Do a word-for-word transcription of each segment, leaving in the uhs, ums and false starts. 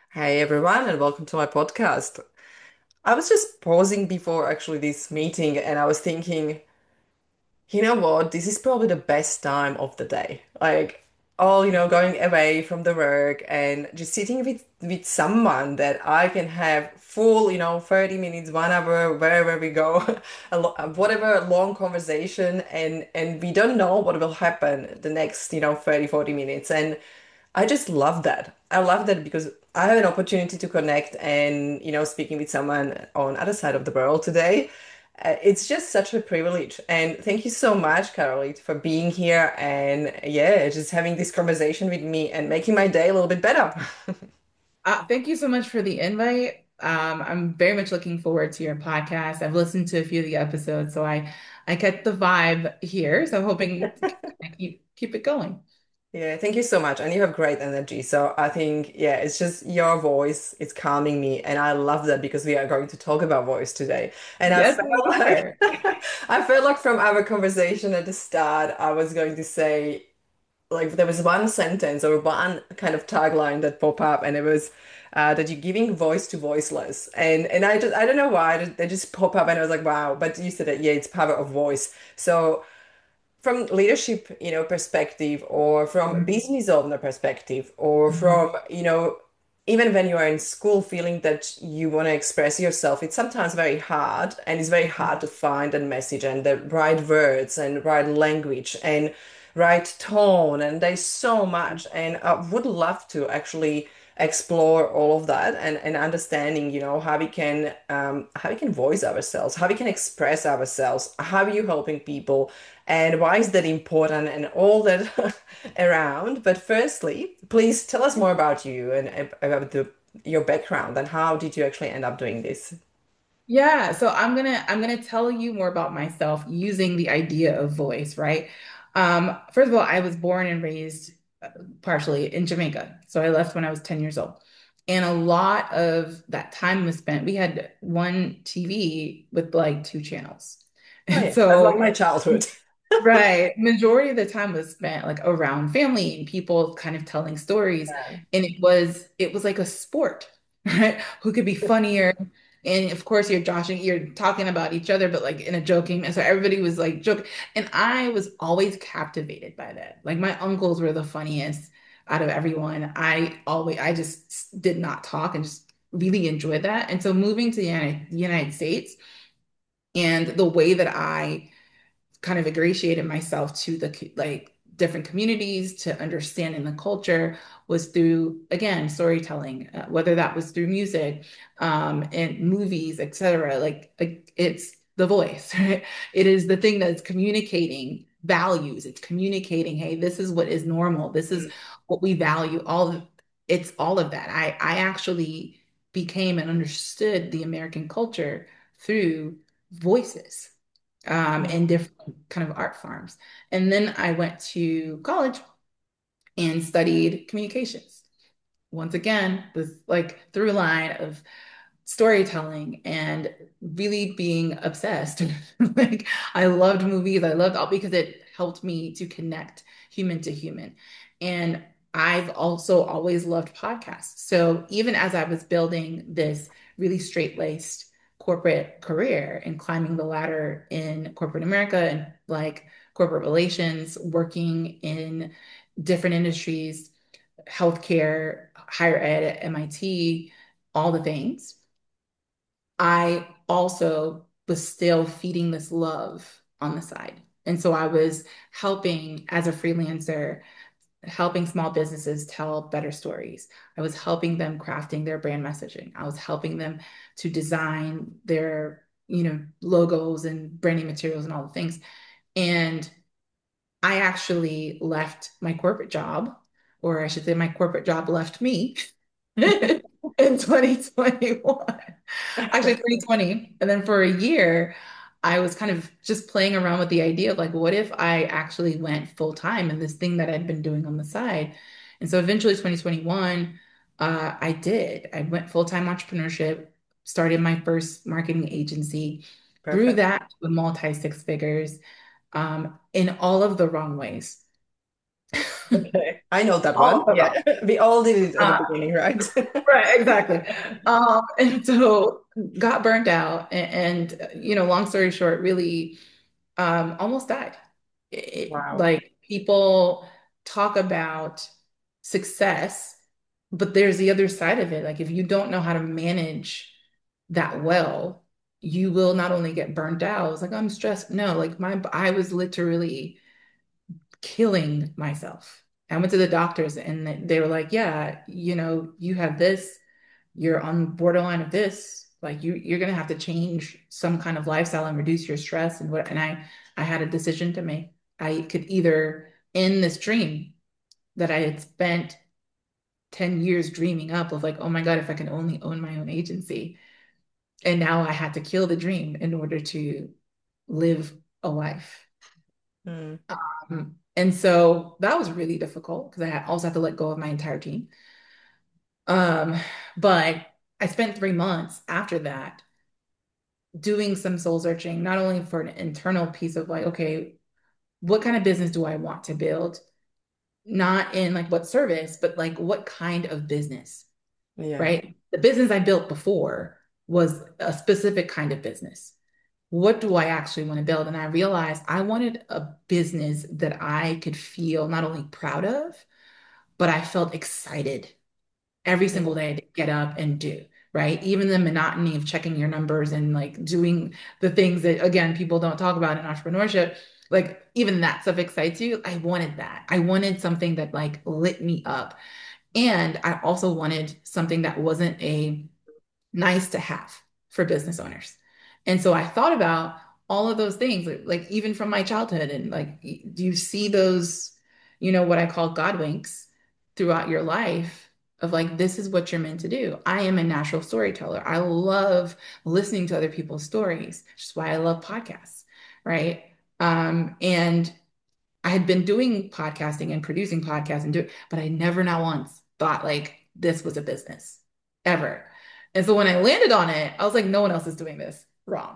Hey everyone, and welcome to my podcast. I was just pausing before actually this meeting and I was thinking, you know what? This is probably the best time of the day. Like all, you know, going away from the work and just sitting with with someone that I can have full, you know, thirty minutes, one hour, wherever we go, a lo whatever long conversation and and we don't know what will happen the next, you know, thirty, forty minutes. And I just love that. I love that because I have an opportunity to connect and, you know, speaking with someone on other side of the world today. Uh, it's just such a privilege. And thank you so much, Caroline, for being here and yeah, just having this conversation with me and making my day a little bit better. Uh, thank you so much for the invite. Um, I'm very much looking forward to your podcast. I've listened to a few of the episodes, so I I get the vibe here. So I'm hoping to keep keep it going. Yeah, thank you so much. And you have great energy. So I think, yeah, it's just your voice, it's calming me. And I love that because we are going to talk about voice today. And I Yes, felt we like are. I felt like from our conversation at the start, I was going to say like there was one sentence or one kind of tagline that popped up and it was uh, that you're giving voice to voiceless. And and I just I don't know why they just pop up and I was like, wow, but you said that, yeah, it's power of voice. So from leadership, you know, perspective or from Mhm. business owner perspective or Mhm. from, you know, even when you are in school feeling that you want to express yourself, it's sometimes very hard and it's very hard to find a message and the right words and right language and right tone. And there's so much. And I would love to actually explore all of that and, and understanding, you know, how we can um, how we can voice ourselves, how we can express ourselves, how are you helping people and why is that important and all that around. But firstly, please tell us more about you and ab- about the, your background and how did you actually end up doing this? Yeah, so I'm gonna I'm gonna tell you more about myself using the idea of voice, right? Um, first of all, I was born and raised uh, partially in Jamaica. So I left when I was ten years old. And a lot of that time was spent, we had one T V with like two channels. Oh And yeah, that's so, like my childhood. right, majority of the time was spent like around family and people kind of telling stories. Yeah. And it was it was like a sport, right? Who could be funnier? And of course, you're joshing, you're talking about each other, but like in a joking. And so everybody was like joking. And I was always captivated by that. Like my uncles were the funniest out of everyone. I always, I just did not talk and just really enjoyed that. And so moving to the United, United States and the way that I kind of ingratiated myself to the like different communities to understanding the culture was through again storytelling, uh, whether that was through music, um, and movies, et cetera. Like, like it's the voice, right? It is the thing that's communicating values. It's communicating, hey, this is what is normal. This is what we value. All of, it's all of that. I I actually became and understood the American culture through voices, um, in Mm. different kind of art forms. And then I went to college and studied communications. Once again, this like through line of storytelling and really being obsessed. Like I loved movies. I loved all because it helped me to connect human to human. And I've also always loved podcasts. So even as I was building this really straight-laced corporate career and climbing the ladder in corporate America and like corporate relations, working in different industries, healthcare, higher ed at M I T, all the things, I also was still feeding this love on the side. And so I was helping as a freelancer, helping small businesses tell better stories. I was helping them crafting their brand messaging. I was helping them to design their, you know, logos and branding materials and all the things. And I actually left my corporate job, or I should say my corporate job left me in twenty twenty-one. Actually, twenty twenty. And then for a year, I was kind of just playing around with the idea of like, what if I actually went full time in this thing that I'd been doing on the side? And so eventually, twenty twenty-one, uh, I did. I went full time entrepreneurship, started my first marketing agency, grew Perfect. that to multi six figures, um, in all of the wrong ways. Okay. I know that one. All of Yeah. them. We all did it at the Uh, beginning, right? right, exactly. Um, and so got burnt out and, and you know, long story short, really um, almost died. It, Wow. like people talk about success, but there's the other side of it. Like if you don't know how to manage that well, you will not only get burnt out. It's like I'm stressed. No, like my I was literally killing myself. I went to the doctors and they they were like, "Yeah, you know, you have this. You're on borderline of this. Like you you're gonna have to change some kind of lifestyle and reduce your stress and what." And I I had a decision to make. I could either end this dream that I had spent ten years dreaming up of like, oh my God, if I can only own my own agency. And now I had to kill the dream in order to live a life. Mm. Um, and so that was really difficult because I had- also had to let go of my entire team. Um, but I spent three months after that doing some soul searching, not only for an internal piece of like, okay, what kind of business do I want to build? Not in like what service, but like what kind of business, Yeah. right? The business I built before was a specific kind of business. What do I actually want to build? And I realized I wanted a business that I could feel not only proud of, but I felt excited every single day to get up and do, right? Even the monotony of checking your numbers and like doing the things that, again, people don't talk about in entrepreneurship, like even that stuff excites you. I wanted that. I wanted something that like lit me up. And I also wanted something that wasn't a nice to have for business owners. And so I thought about all of those things, like, like even from my childhood, and like, do you see those, you know, what I call God winks throughout your life of like, this is what you're meant to do. I am a natural storyteller. I love listening to other people's stories, which is why I love podcasts, right? Um, and I had been doing podcasting and producing podcasts and do it, but I never not once thought like this was a business ever. And so when I landed on it, I was like, no one else is doing this. Wrong.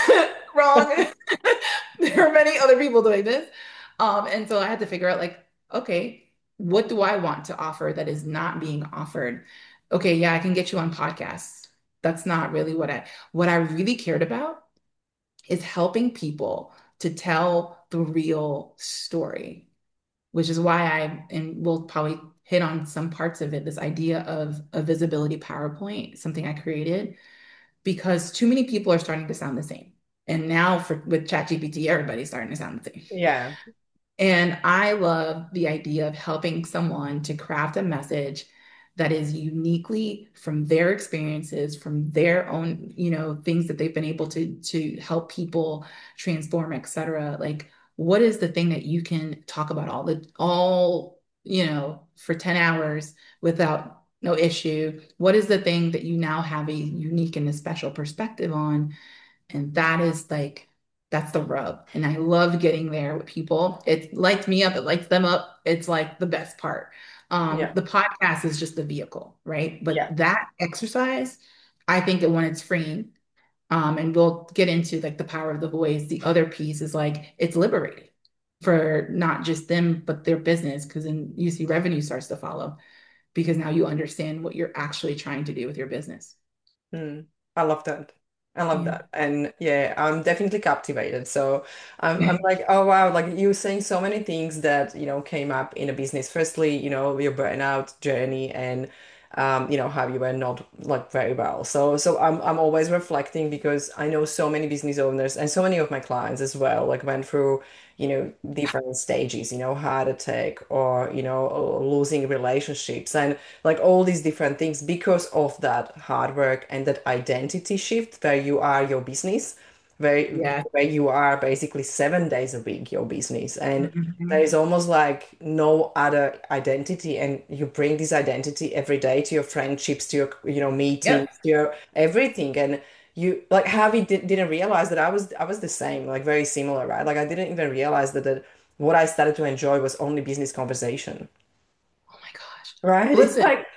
Wrong. There are many other people doing this. Um, and so I had to figure out like, okay, what do I want to offer that is not being offered? Okay, yeah, I can get you on podcasts. That's not really what I what I really cared about is helping people to tell the real story, which is why I, and we'll probably hit on some parts of it, this idea of a visibility PowerPoint, something I created, because too many people are starting to sound the same. And now for with ChatGPT, everybody's starting to sound the same. Yeah. And I love the idea of helping someone to craft a message that is uniquely from their experiences, from their own, you know, things that they've been able to to help people transform, et cetera. Like, what is the thing that you can talk about all the all, you know, for ten hours without no issue? What is the thing that you now have a unique and a special perspective on? And that is like, that's the rub. And I love getting there with people. It lights me up, it lights them up. It's like the best part. Um, Yeah. the podcast is just the vehicle, right? But Yeah. that exercise, I think that when it's freeing, um, and we'll get into like the power of the voice, the other piece is like it's liberating for not just them, but their business, because then you see revenue starts to follow because now you understand what you're actually trying to do with your business. Mm, I love that. I love Yeah. that. And yeah, I'm definitely captivated. So I'm I'm like, oh wow, like you were saying so many things that, you know, came up in a business. Firstly, you know, your burnout journey and um, you know, how you were not like very well. So so I'm I'm always reflecting because I know so many business owners and so many of my clients as well, like went through, you know, different stages, you know, heart attack or, you know, or losing relationships. And like all these different things because of that hard work and that identity shift where you are your business, where Yeah. where you are basically seven days a week your business, and there Mhm. is almost like no other identity, and you bring this identity every day to your friendships, to your you know meetings, Yep. to your everything, and you like Harvey did, didn't realize that I was I was the same, like very similar, right? Like I didn't even realize that that what I started to enjoy was only business conversation, Oh my gosh. right? It's Listen, like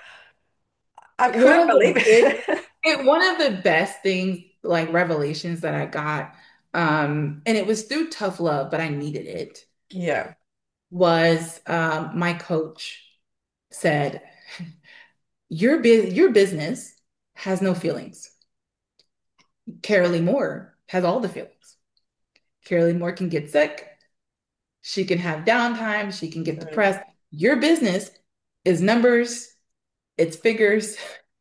I one couldn't of believe the big, it. it, one of the best things, like revelations that I got, um, and it was through tough love, but I needed it, Yeah. was um, my coach said, your, bu- your business has no feelings. Carolee Moore has all the feelings. Carolee Moore can get sick. She can have downtime. She can get Mm, depressed. Your business is numbers, it's figures,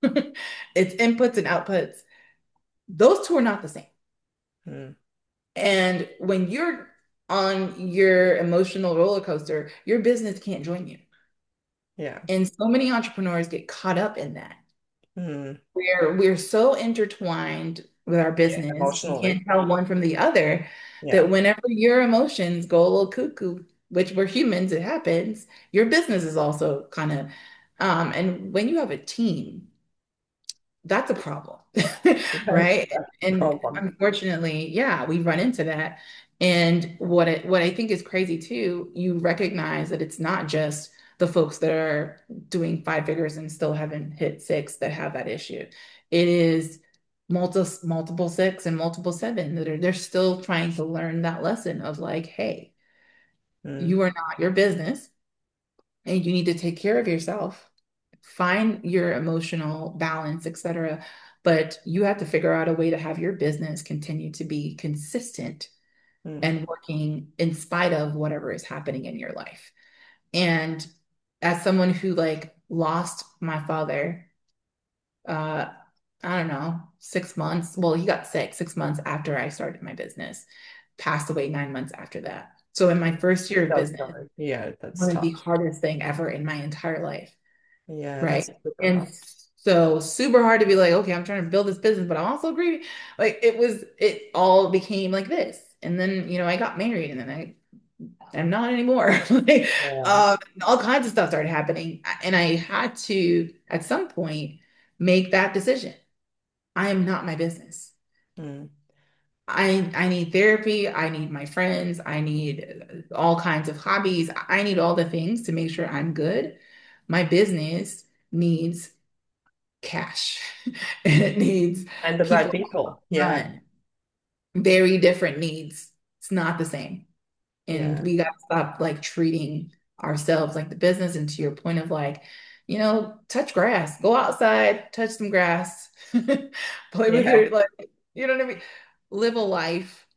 it's inputs and outputs. Those two are not the same. mm, And when you're on your emotional roller coaster, your business can't join you. yeah. And so many entrepreneurs get caught up in that. Mm, We're we're so intertwined with our yeah. business, we Emotionally. can't tell one from the other that Yeah. whenever your emotions go a little cuckoo, which we're humans, it happens, your business is also kind of um, and when you have a team, that's a problem, That's right? the And problem. unfortunately, yeah, we run into that. And what it, what I think is crazy too, you recognize that it's not just the folks that are doing five figures and still haven't hit six that have that issue. It is multiple multiple six and multiple seven that are they're still trying to learn that lesson of like, hey, Mm, you are not your business and you need to take care of yourself, find your emotional balance, et cetera. But you have to figure out a way to have your business continue to be consistent mm, and working in spite of whatever is happening in your life. And as someone who like lost my father, uh, I don't know, six months. Well, he got sick six months after I started my business, passed away nine months after that. So in my first year of that's business, hard. Yeah, that's one of the tough. hardest thing ever in my entire life. Yeah, Right. that's super And hard. so super hard to be like, okay, I'm trying to build this business, but I'm also grieving. Like it was, it all became like this. And then, you know, I got married and then I, I'm not anymore. Like, Yeah. um, all kinds of stuff started happening. And I had to, at some point, make that decision. I am not my business. Mm, I I need therapy. I need my friends. I need all kinds of hobbies. I need all the things to make sure I'm good. My business needs cash and it needs and the right people people. to Yeah. run. Very different needs. It's not the same. And Yeah. we got to stop like treating ourselves like the business. And to your point of like, you know, touch grass, go outside, touch some grass, play with Yeah. it. Like, you know what I mean? Live a life.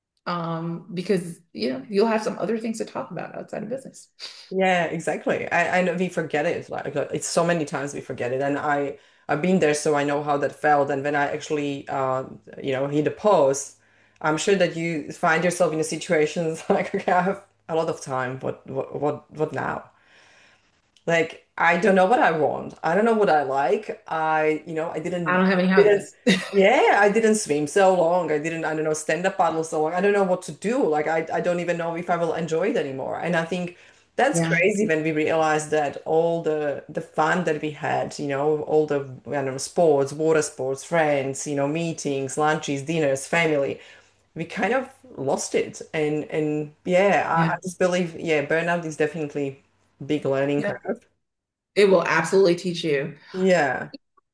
Um, because you know, you'll have some other things to talk about outside of business. Yeah, exactly. I, I know we forget it. Like uh, it's so many times we forget it. And I I've been there, so I know how that felt. And when I actually uh you know hit a pause, I'm sure that you find yourself in a situations like, okay, I have a lot of time. What what what what now? Like I don't know what I want. I don't know what I like. I you know I I didn't don't have any didn't hobbies. yeah, I didn't swim so long. I didn't, I don't know, stand up paddle so long. I don't know what to do. Like I, I don't even know if I will enjoy it anymore. And I think that's Yeah, crazy when we realize that all the the fun that we had, you know, all the I don't know, sports, water sports, friends, you know, meetings, lunches, dinners, family, we kind of lost it. And and yeah, I, I yeah, just believe, yeah, burnout is definitely big learning yeah. curve. It will absolutely teach you. Yeah.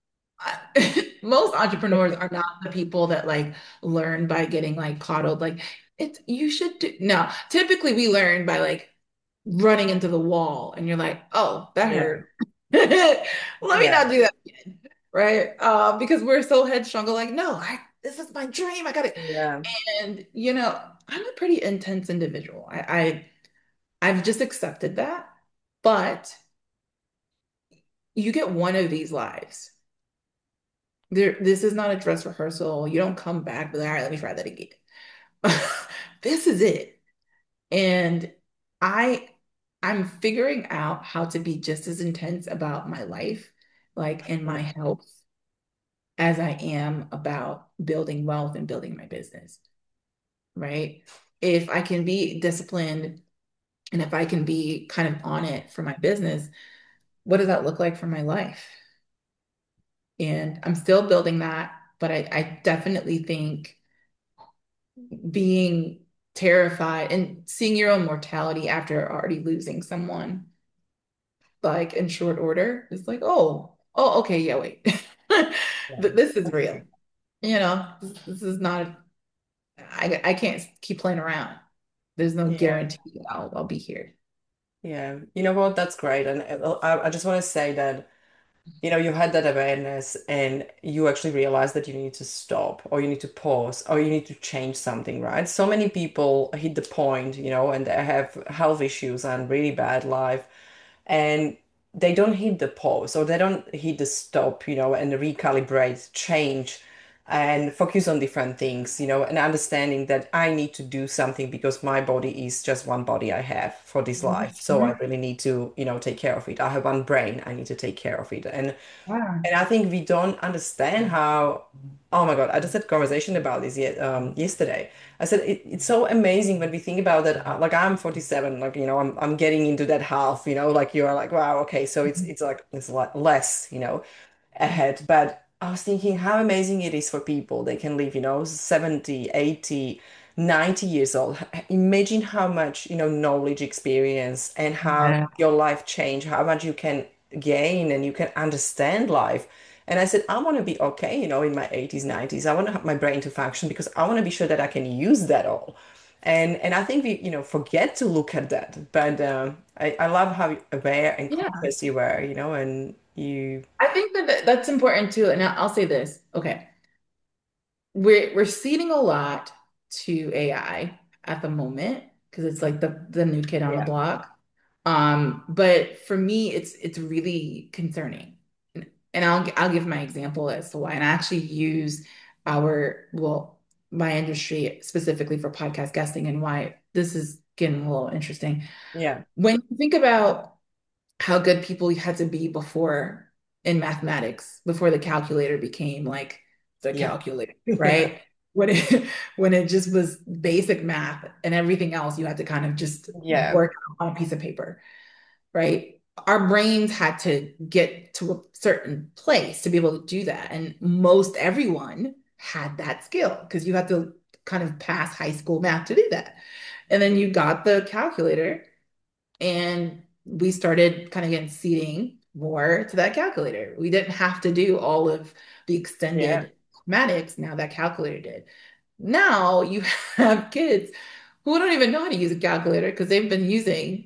Most entrepreneurs are not the people that like learn by getting like coddled. Like it's you should do no. Typically we learn by like running into the wall and you're like, oh, that Yeah. hurt. Let me Yeah. not do that again. Right? Uh, because we're so headstrong, like, no, I this is my dream. I got it. Yeah. And you know, I'm a pretty intense individual. I, I I've just accepted that. But you get one of these lives. There, this is not a dress rehearsal. You don't come back with, all right, let me try that again. This is it. And I I'm figuring out how to be just as intense about my life, like in my health, as I am about building wealth and building my business, right? If I can be disciplined and if I can be kind of on it for my business, what does that look like for my life? And I'm still building that, but I, I definitely think being terrified and seeing your own mortality after already losing someone, like in short order, is like, oh, oh, okay, yeah, wait. Yeah. But this is real. You know, this, this is not, I, I can't keep playing around. There's no Yeah. guarantee that I'll, I'll be here. Yeah. You know what? That's great. And uh, I, I just want to say that, you know, you had that awareness and you actually realized that you need to stop or you need to pause or you need to change something, right? So many people hit the point, you know, and they have health issues and really bad life and they don't hit the pause or they don't hit the stop, you know, and recalibrate, change and focus on different things, you know, and understanding that I need to do something because my body is just one body I have for this life. So I Mhm. really need to, you know, take care of it. I have one brain, I need to take care of it. And Yeah. and I think we don't understand how, oh my God, I just had a conversation about this yet, um, yesterday. I said it, it's so amazing when we think about that. uh, Like I'm forty-seven, like, you know, I'm I'm getting into that half, you know, like you're like, wow, okay, so it's it's like it's a lot less, you know, ahead. But I was thinking how amazing it is for people. They can live, you know, seventy, eighty, ninety years old. Imagine how much, you know, knowledge, experience, and how Yeah. your life change, how much you can gain and you can understand life. And I said, I want to be okay, you know, in my eighties, nineties. I want to have my brain to function because I want to be sure that I can use that all. And and I think we, you know, forget to look at that. But um, I, I love how aware and Yeah. conscious you were, you know, and you, I think that that- that's important too. And I- I'll say this. Okay. We're we're ceding a lot to A I at the moment because it's like the the new kid on the yeah, block. Um, but for me, it's it's really concerning. And and I'll I'll give my example as to why. And I actually use our well, my industry specifically for podcast guesting and why this is getting a little interesting. yeah, When you think about how good people had to be before in mathematics, before the calculator became like the yeah, calculator, yeah, right? When it when it just was basic math and everything else you had to kind of just yeah, work on a piece of paper, right? Our brains had to get to a certain place to be able to do that. And most everyone had that skill because you had to kind of pass high school math to do that. And then you got the calculator and we started kind of getting seating more to that calculator. We didn't have to do all of the yeah, extended mathematics. Now that calculator did. Now you have kids who don't even know how to use a calculator because they've been using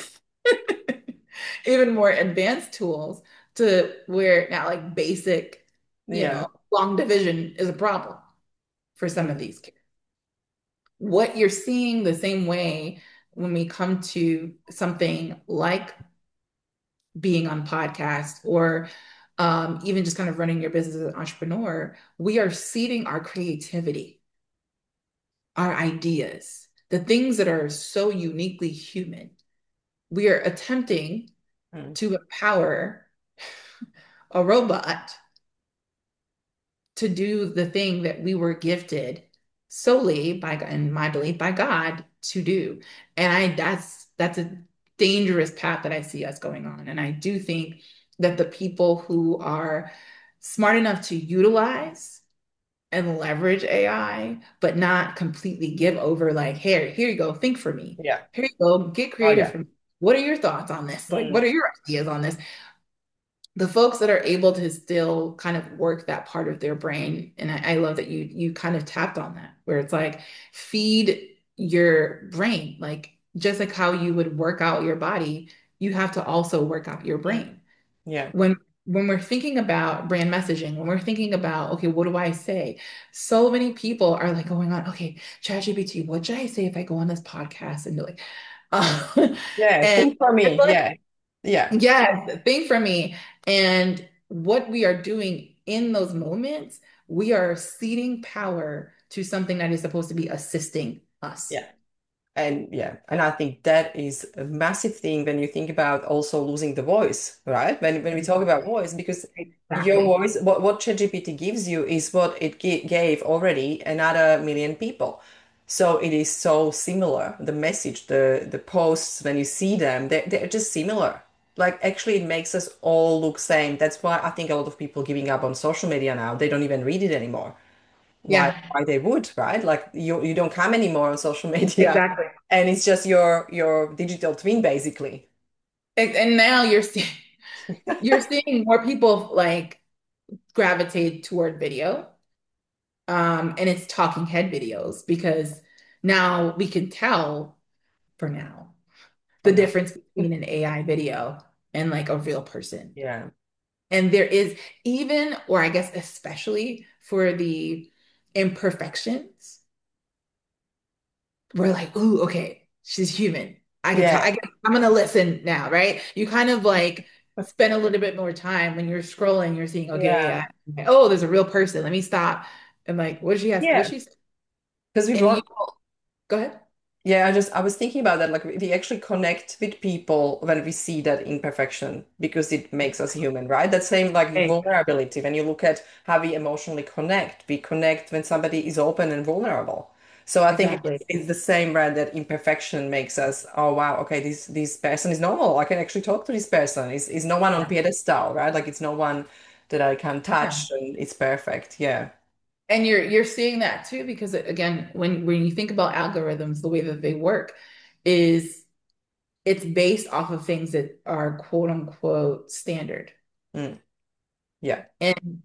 even more advanced tools to where now like basic, you yeah, know, long division is a problem for some of mm, these kids. What you're seeing the same way when we come to something like being on podcasts or um, even just kind of running your business as an entrepreneur, we are seeding our creativity, our ideas, the things that are so uniquely human. We are attempting mm, to empower a robot to do the thing that we were gifted solely by, in my belief, by God to do. And I that's that's a dangerous path that I see us going on. And I do think that the people who are smart enough to utilize and leverage A I, but not completely give over, like, here, here you go, think for me. yeah, Here you go, get oh creative yeah, for me. What are your thoughts on this? Like, what mm, are your ideas on this? The folks that are able to still kind of work that part of their brain, and I, I love that you you kind of tapped on that, where it's like feed your brain, like just like how you would work out your body, you have to also work out your mm, brain. yeah, When when we're thinking about brand messaging, when we're thinking about, okay, what do I say? So many people are like going on, okay, ChatGPT, what should I say if I go on this podcast? And be like, uh, yeah, and think for it's me, like, yeah, yeah, yes, think for me. And what we are doing in those moments, we are ceding power to something that is supposed to be assisting us. yeah. And yeah, and I think that is a massive thing when you think about also losing the voice, right? When when we talk about voice, because your Exactly. voice, what what ChatGPT gives you is what it g gave already another million people. So it is so similar. The message, the the posts, when you see them, they're, they're just similar. Like actually, it makes us all look same. That's why I think a lot of people giving up on social media now. They don't even read it anymore why Yeah, why they would, right? Like you you don't come anymore on social media exactly. and it's just your your digital twin basically. And, and now you're seeing you're seeing more people like gravitate toward video. Um, and it's talking head videos because now we can tell for now the Okay. difference between an A I video and like a real person. Yeah. And there is even, or I guess especially for the imperfections, we're like, ooh, okay, she's human. I can talk, Yeah. I can, I'm gonna listen now, right? You kind of like spend a little bit more time when you're scrolling, you're seeing, okay, Yeah. yeah, oh, there's a real person. Let me stop. And like, what did she have? What Yeah. she say? Because we And you want, go ahead. yeah, I just I was thinking about that. Like we we actually connect with people when we see that imperfection because it makes us human, right? That same like Hey, vulnerability. When you look at how we emotionally connect, we connect when somebody is open and vulnerable. So I think exactly. it's, it's the same, right? That imperfection makes us, oh wow, okay, this this person is normal. I can actually talk to this person. Is is no one on Yeah. pedestal, right? Like it's no one that I can Yeah. touch and it's perfect. Yeah. And you're you're seeing that too, because again, when when you think about algorithms, the way that they work is it's based off of things that are quote unquote standard. Mm. Yeah. And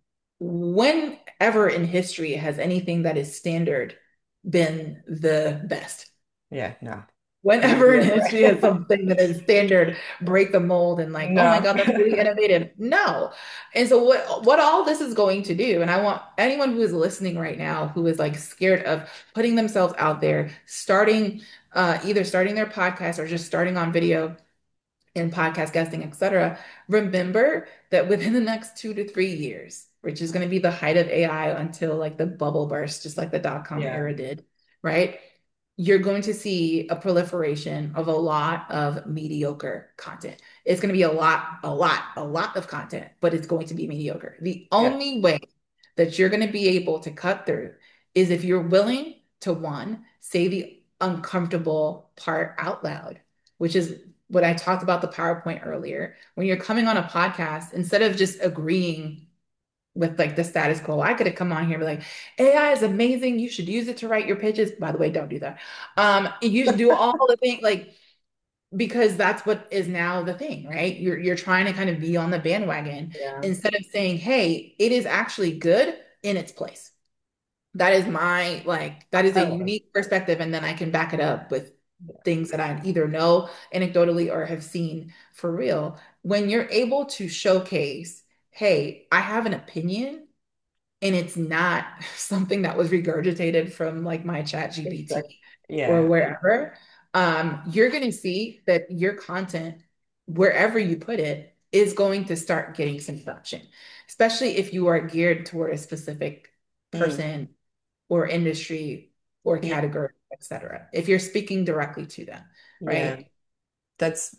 whenever in history has anything that is standard been the best? Yeah. No. Whenever Completely in history has agree. something that is standard break the mold and like, oh my No. God, that's really innovative. No. And so what what all this is going to do, and I want anyone who is listening right now who is like scared of putting themselves out there, starting uh, either starting their podcast or just starting on video in podcast guesting, et cetera, remember that within the next two to three years, which is going to be the height of A I until like the bubble burst, just like the dot-com Yeah. era did, right? You're going to see a proliferation of a lot of mediocre content. It's going to be a lot, a lot, a lot of content, but it's going to be mediocre. The Yeah. only way that you're going to be able to cut through is if you're willing to, one, say the uncomfortable part out loud, which is what I talked about the PowerPoint earlier. When you're coming on a podcast, instead of just agreeing with like the status quo, I could have come on here and be like, A I is amazing. You should use it to write your pitches. By the way, don't do that. Um, you should do all the things like because that's what is now the thing, right? You're you're trying to kind of be on the bandwagon Yeah. instead of saying, hey, it is actually good in its place. That is my like that is a I love it. unique perspective, and then I can back it up with things that I either know anecdotally or have seen for real. When you're able to showcase, hey, I have an opinion and it's not something that was regurgitated from like my chat Exactly. G P T or Yeah. wherever, um, you're going to see that your content, wherever you put it, is going to start getting some traction, especially if you are geared toward a specific Mm. person or industry or Yeah. category, et cetera. If you're speaking directly to them, Yeah. right? That's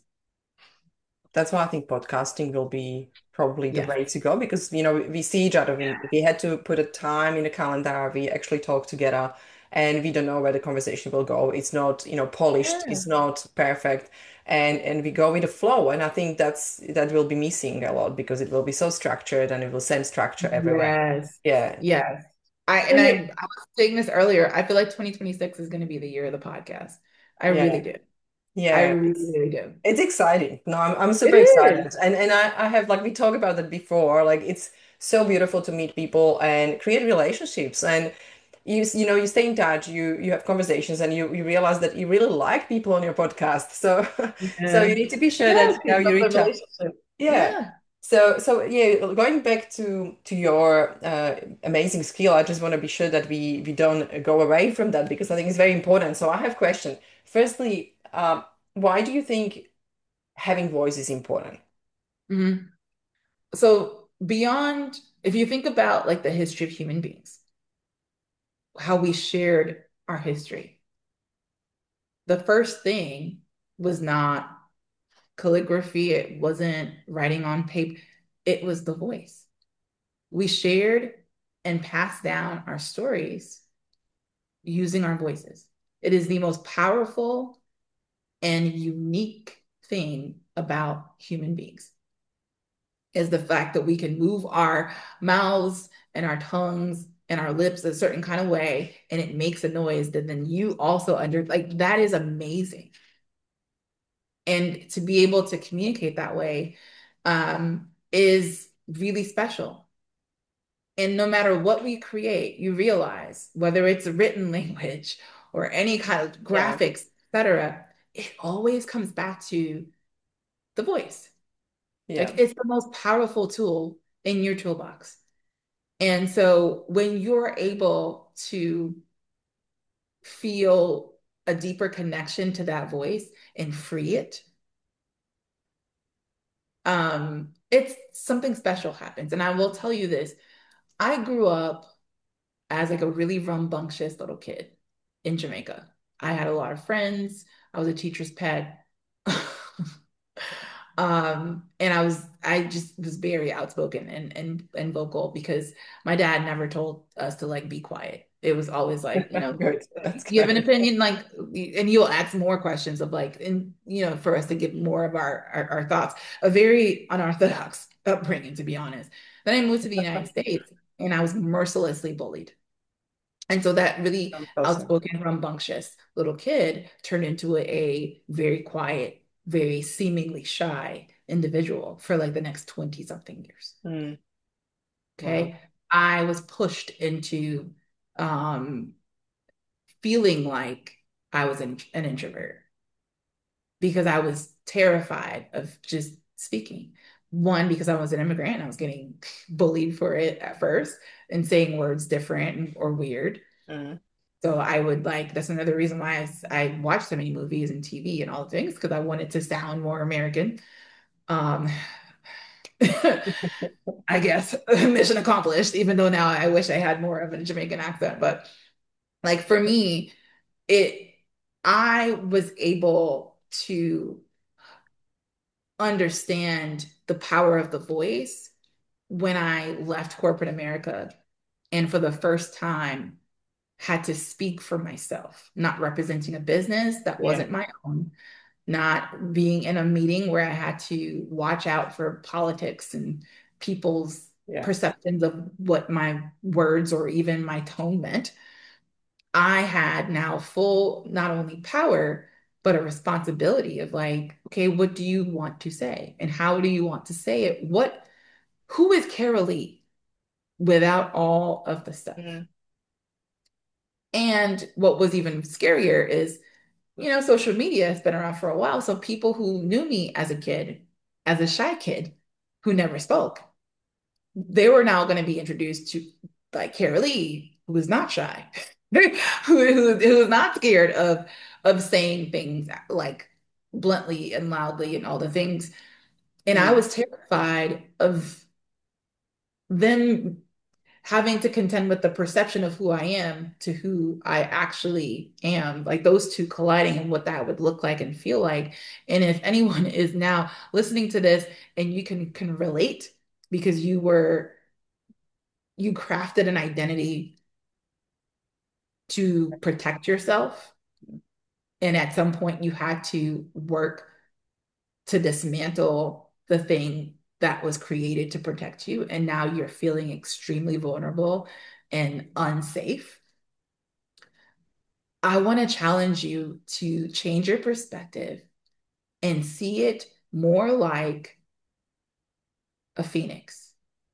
that's why I think podcasting will be probably the Yes. way to go because you know we see each other. We we had to put a time in a calendar. We actually talk together, and we don't know where the conversation will go. It's not you know polished. Yeah. It's not perfect, and and we go with the flow. And I think that's that will be missing a lot because it will be so structured and it will send structure everywhere. Yes. Yeah. Yes. I So and I, yeah. I was saying this earlier. I feel like twenty twenty-six is going to be the year of the podcast. I really Yeah. do. I Yeah. really, It's really do. It's exciting. No, I'm I'm It super excited. is. And and I, I have like we talked about that before. Like it's so beautiful to meet people and create relationships. And you s- you know, you stay in touch, you you have conversations and you you realize that you really like people on your podcast. So so you Yeah. need to be sure that Yeah, you know keep you up the reach out. relationship. Yeah. Yeah. So so yeah, going back to to your uh, amazing skill, I just want to be sure that we we don't go away from that because I think it's very important. So I have a question. Firstly, um, why do you think having voice is important? Mhm. So beyond, if you think about like the history of human beings, how we shared our history, the first thing was not calligraphy, it wasn't writing on paper, it was the voice. We shared and passed down our stories using our voices. It is the most powerful and unique thing about human beings is the fact that we can move our mouths and our tongues and our lips a certain kind of way and it makes a noise that then you also under like that is amazing. And to be able to communicate that way um, is really special. And no matter what we create, you realize whether it's a written language or any kind of Yeah. graphics, et cetera, it always comes back to the voice. Yeah. Like it's the most powerful tool in your toolbox. And so when you're able to feel a deeper connection to that voice and free it, um, it's something special happens. And I will tell you this, I grew up as like a really rambunctious little kid in Jamaica. I had a lot of friends. I was a teacher's pet. Um, and I was I just was very outspoken and and and vocal because my dad never told us to like be quiet. It was always like, you know, Good. That's you have an good. opinion, like, and you'll ask more questions of like, and you know, for us to give more of our our, our thoughts. A very unorthodox upbringing, to be honest. Then I moved to the United States and I was mercilessly bullied. And so that really I'm so sorry. outspoken, rambunctious little kid turned into a, a very quiet, very seemingly shy individual for like the next twenty something years. Mm, wow. Okay. I was pushed into um, feeling like I was an, an introvert because I was terrified of just speaking. One, because I was an immigrant, I was getting bullied for it at first and saying words different or weird. Mm. So I would like, that's another reason why I, s- I watched so many movies and T V and all the things because I wanted to sound more American. Um, I guess mission accomplished, even though now I wish I had more of a Jamaican accent. But like for me, it, I was able to understand the power of the voice when I left corporate America and for the first time had to speak for myself, not representing a business that Yeah. wasn't my own, not being in a meeting where I had to watch out for politics and people's Yeah. perceptions of what my words or even my tone meant. I had now full, not only power, but a responsibility of like, okay, what do you want to say? And how do you want to say it? What, who is Carol Lee without all of the stuff? Mm. And what was even scarier is, you know, social media has been around for a while. So people who knew me as a kid, as a shy kid who never spoke, they were now going to be introduced to like Carol Lee, who is not shy, who, who, who is not scared of of saying things like bluntly and loudly and all the things. And I Mm. was terrified of them having to contend with the perception of who I am to who I actually am, like those two colliding and what that would look like and feel like. And if anyone is now listening to this and you can can relate because you were you crafted an identity to protect yourself, and at some point you had to work to dismantle the thing that was created to protect you, and now you're feeling extremely vulnerable and unsafe. I want to challenge you to change your perspective and see it more like a phoenix,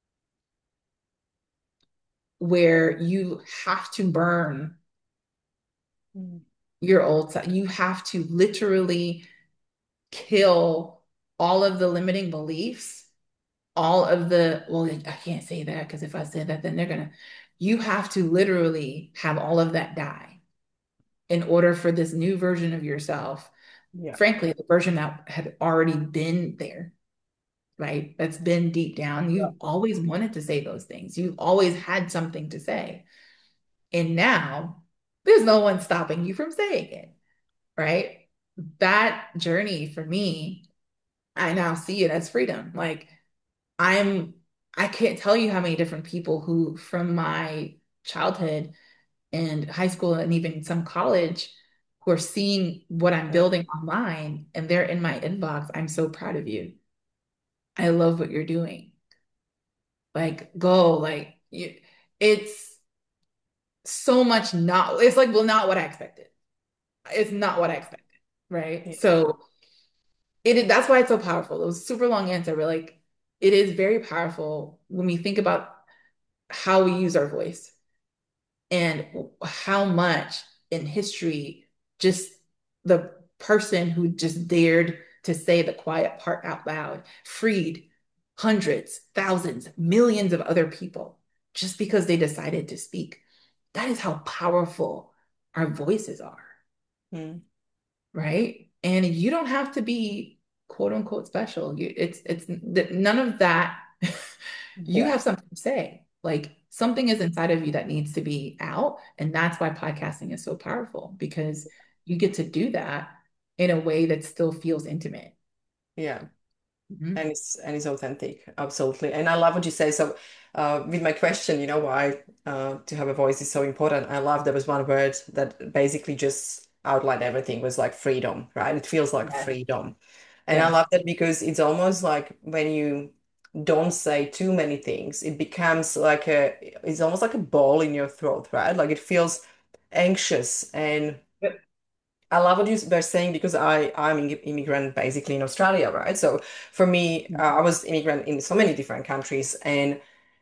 where you have to burn Mm. your old self. You have to literally kill all of the limiting beliefs, all of the, well, I can't say that because if I said that, then they're gonna, you have to literally have all of that die in order for this new version of yourself, Yeah. frankly, the version that had already been there, right? That's been deep down. Yeah. You've always wanted to say those things. You've always had something to say. And now there's no one stopping you from saying it, right? That journey for me, I now see it as freedom. Like I'm, I can't tell you how many different people who from my childhood and high school and even some college who are seeing what I'm Yeah. building online and they're in my inbox. I'm so proud of you. I love what you're doing. Like, go, like, you, it's so much not, it's like, well, not what I expected. It's not what I expected, right? Yeah. So it that's why it's so powerful. It was a super long answer, but like, it is very powerful when we think about how we use our voice and how much in history just the person who just dared to say the quiet part out loud freed hundreds, thousands, millions of other people just because they decided to speak. That is how powerful our voices are, Mm. right? And you don't have to be quote unquote special. You, it's it's none of that. You Yeah. have something to say. Like something is inside of you that needs to be out, and that's why podcasting is so powerful because you get to do that in a way that still feels intimate. Yeah. Mhm. And it's and it's authentic, absolutely. And I love what you say. So, uh, with my question, you know, why uh, to have a voice is so important. I love there was one word that basically just outlined everything was like freedom, right? It feels like Yes. freedom, and I Yes. love that because it's almost like when you don't say too many things, it becomes like a it's almost like a ball in your throat, right? Like it feels anxious and Yep. I love what you were saying because I I'm an immigrant basically in Australia, right? So for me, uh, I was immigrant in so many different countries, and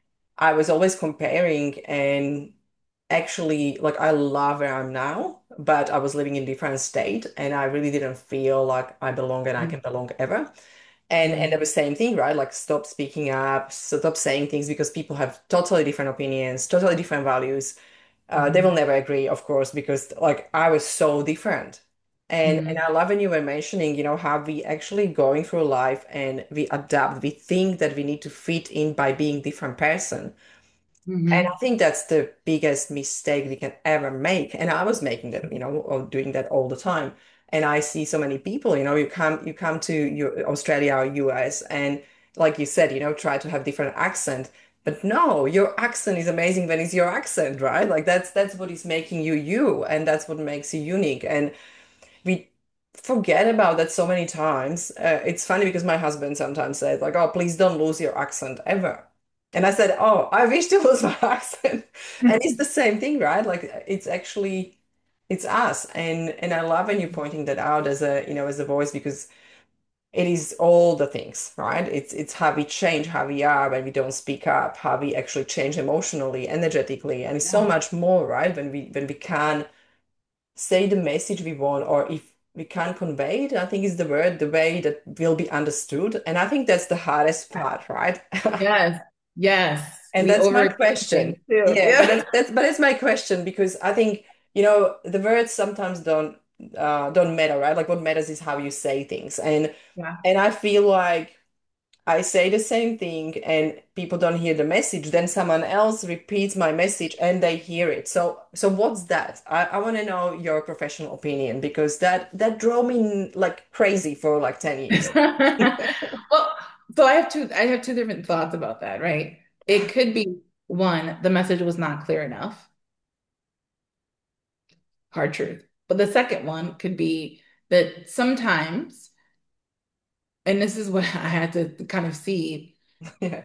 I was always comparing. And actually, like I love where I'm now, but I was living in a different state, and I really didn't feel like I belong and I can belong ever. And and Mhm. the same thing, right? Like stop speaking up, stop saying things because people have totally different opinions, totally different values. Uh, they will Mhm. never agree, of course, because like I was so different. And and Mhm. I love when you were mentioning, you know, how we actually going through life and we adapt. We think that we need to fit in by being different person. And I Mhm. think that's the biggest mistake we can ever make. And I was making that, you know, or doing that all the time. And I see so many people, you know, you come you come to your Australia or U S and like you said, you know, try to have different accent. But no, your accent is amazing when it's your accent, right? Like that's that's what is making you you, and that's what makes you unique. And we forget about that so many times. Uh, it's funny because my husband sometimes says like, "Oh, please don't lose your accent ever." And I said, "Oh, I wish to lose my accent." And it's the same thing, right? Like it's actually it's us. And and I love when you're pointing that out as a, you know, as a voice because it is all the things, right? It's it's how we change how we are when we don't speak up, how we actually change emotionally, energetically, and it's so Yeah. much more, right? When we when we can say the message we want, or if we can't convey it, I think is the word, the way that will be understood. And I think that's the hardest part, right? Yes. Yes. And We that's my overextend things question. too. Yeah, but Yeah. that's, that's but it's my question because I think, you know, the words sometimes don't uh don't matter, right? Like what matters is how you say things. And Yeah. and I feel like I say the same thing and people don't hear the message, then someone else repeats my message and they hear it. So so what's that? I, I want to know your professional opinion because that that drove me like crazy for like ten years. Well, so I have two I have two different thoughts about that, right? It could be one, the message was not clear enough, hard truth. But the second one could be that sometimes, and this is what I had to kind of see, Yeah.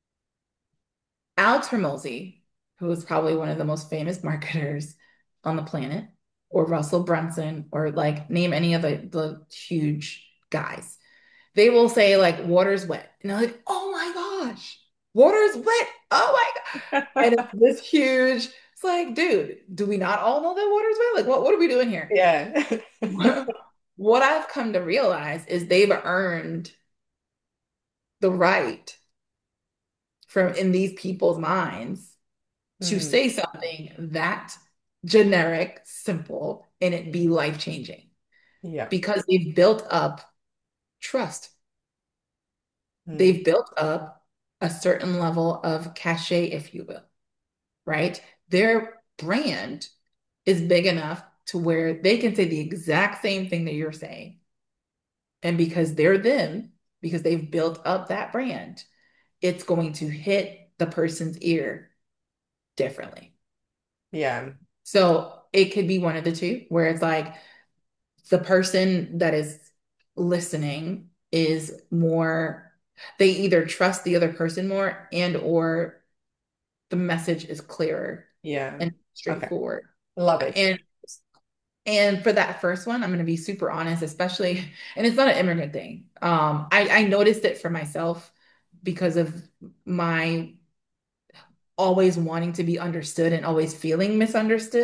Alex Hormozy, who is probably one of the most famous marketers on the planet, or Russell Brunson, or like name any of the, the huge guys. They will say like water's wet. And they're like, oh my gosh, water's wet. Oh my God. And it's this huge, it's like, dude, do we not all know that water's wet? Like, what, what are we doing here? Yeah. What I've come to realize is they've earned the right from in these people's minds to Mm, say something that generic, simple, and it be life changing yeah. because they've built up trust. Mm, They've built up a certain level of cachet, if you will, right? Their brand is big enough to where they can say the exact same thing that you're saying. And because they're them, because they've built up that brand, it's going to hit the person's ear differently. yeah. So it could be one of the two, where it's like the person that is listening is more, they either trust the other person more and or the message is clearer Yeah. and Okay. straightforward. Love it. And and for that first one, I'm going to be super honest, especially, and it's not an immigrant thing. Um, I, I noticed it for myself because of my always wanting to be understood and always feeling misunderstood.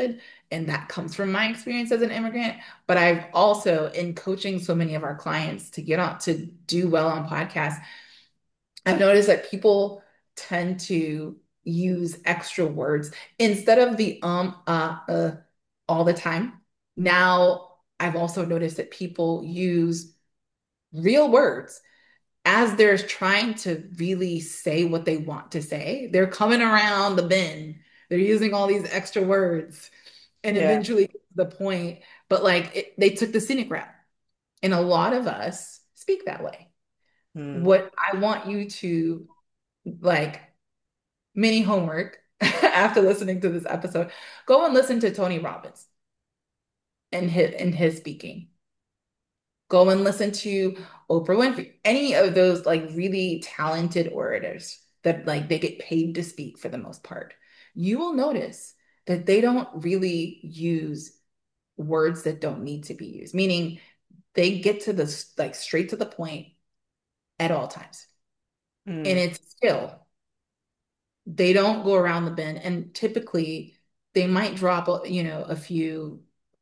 And that comes from my experience as an immigrant. But I've also, in coaching so many of our clients to get on to do well on podcasts, I've noticed that people tend to use extra words instead of the um, uh, uh, all the time. Now, I've also noticed that people use real words as they're trying to really say what they want to say. They're coming around the bend. They're using all these extra words and Yeah. eventually get to the point. But like it, they took the scenic route. And a lot of us speak that way. Mm. What I want you to like mini homework after listening to this episode, go and listen to Tony Robbins and his and his speaking. Go and listen to Oprah Winfrey, any of those like really talented orators that like they get paid to speak for the most part. You will notice that they don't really use words that don't need to be used, meaning they get to the like straight to the point at all times. And Mm. it's still, they don't go around the bend. And typically they might drop, a- you know, a few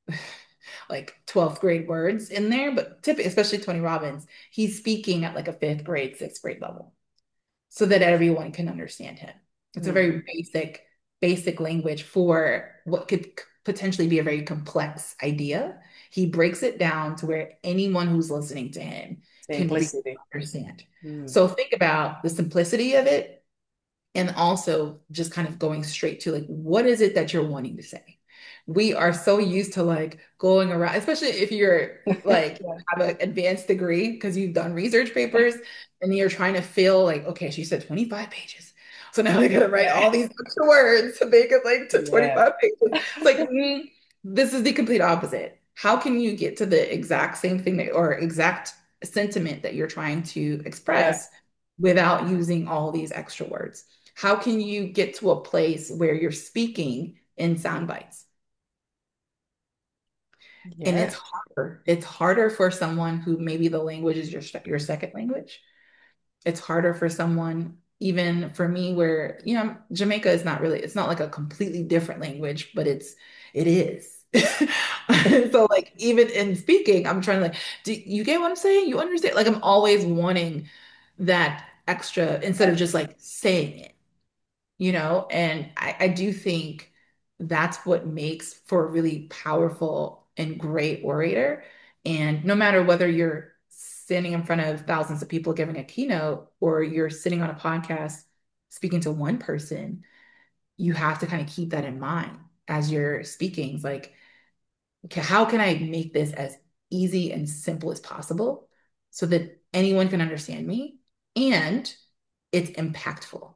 like twelfth grade words in there, but typically, especially Tony Robbins, he's speaking at like a fifth grade, sixth grade level so that everyone can understand him. It's a Mm. very basic, basic language for what could potentially be a very complex idea. He breaks it down to where anyone who's listening to him can really Simplicity. understand. Mm. So think about the simplicity of it and also just kind of going straight to like, what is it that you're wanting to say? We are so used to like going around, especially if you're like Yeah. have an advanced degree because you've done research papers and you're trying to fill like, okay, she said twenty-five pages. So now I gotta write Yeah. all these extra words to make it like to Yeah. twenty-five pages. It's like, mm, this is the complete opposite. How can you get to the exact same thing that, or exact sentiment that you're trying to Yeah. express without using all these extra words? How can you get to a place where you're speaking in sound bites? And Yeah. it's harder. It's harder for someone who maybe the language is your your second language. It's harder for someone, even for me, where, you know, Jamaica is not really, it's not like a completely different language, but it's, it is. So like even in speaking, I'm trying to like, do you get what I'm saying? You understand? Like I'm always wanting that extra instead of just like saying it. You know, and I, I do think that's what makes for a really powerful and great orator. And no matter whether you're standing in front of thousands of people giving a keynote or you're sitting on a podcast speaking to one person, you have to kind of keep that in mind as you're speaking. It's like, okay, how can I make this as easy and simple as possible so that anyone can understand me and it's impactful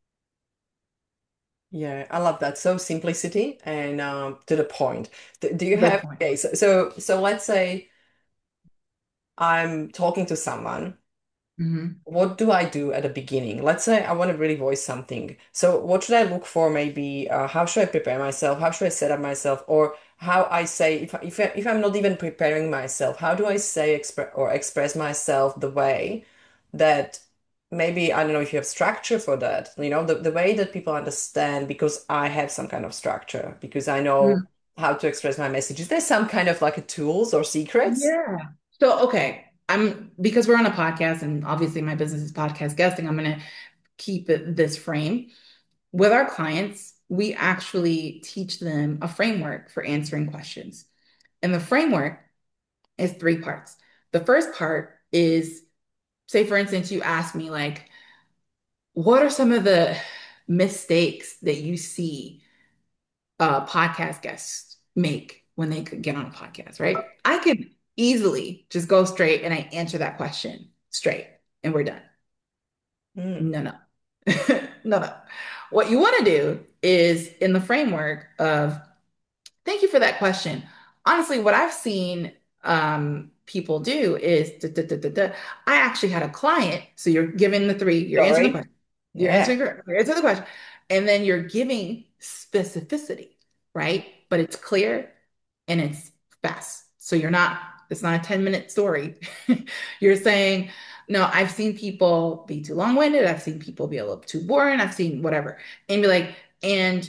Yeah, I love that. So simplicity and um, to the point. Do, do you to the have, point? okay, so, so so let's say I'm talking to someone. Mhm. What do I do at the beginning? Let's say I want to really voice something. So what should I look for? Maybe uh, how should I prepare myself? How should I set up myself? Or how I say if I- if I, if I'm not even preparing myself, how do I say expre or express myself the way that maybe I don't know if you have structure for that. You know, the the way that people understand because I have some kind of structure because I know how to express my message. Is there some kind of like a tools or secrets? Yeah. So, okay, I'm because we're on a podcast and obviously my business is podcast guesting, I'm going to keep it this frame. With our clients, we actually teach them a framework for answering questions. And the framework is three parts. The first part is, say, for instance, you ask me, like, what are some of the mistakes that you see uh, podcast guests make when they could get on a podcast, right? I could easily just go straight and I answer that question straight and we're done. Mm, No, no, no, no. What you want to do is in the framework of, thank you for that question. Honestly, what I've seen um, people do is, duh, duh, duh, duh, duh. I actually had a client. So you're giving the three, you're answering the sorry. question, you're Yeah. answering, you're answering the question, and then you're giving specificity, right? But it's clear and it's fast. So you're not, it's not a ten minute story. You're saying, no, I've seen people be too long-winded. I've seen people be a little too boring. I've seen whatever. And be like, and